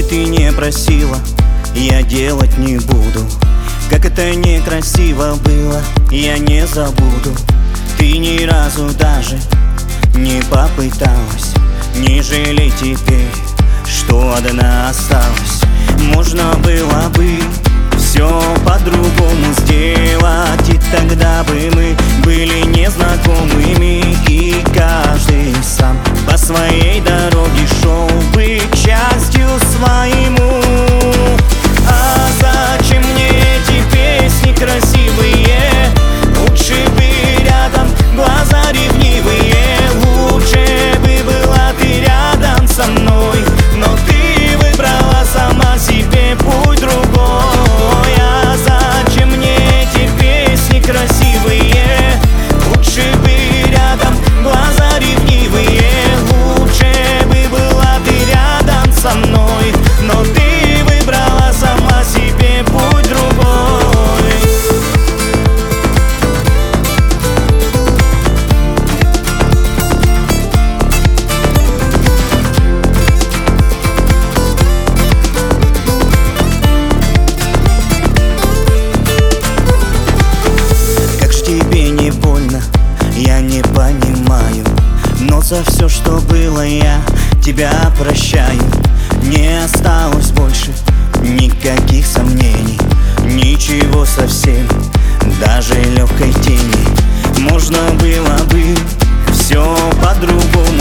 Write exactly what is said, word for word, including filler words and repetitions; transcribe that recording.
ты не просила, я делать не буду. Как это некрасиво было, я не забуду. Ты ни разу даже не попыталась, не жалей теперь, что одна осталась. Можно было бы все по-другому сделать, и тогда бы мы были незнакомыми, и каждый сам по своей дороге шел бы к счастью своему. А зачем мне эти песни красивые? Лучше бы рядом глаза ревнивые. Лучше бы была ты рядом со мной, но ты выбрала сама себе путь другой. А зачем мне эти песни красивые? Лучше бы рядом глаза ревнивые. Лучше бы была ты рядом со мной, но ты выбрала сама себе путь другой. Я не понимаю, но за все, что было, я тебя прощаю. Не осталось больше никаких сомнений, ничего совсем, даже легкой тени. Можно было бы все по-другому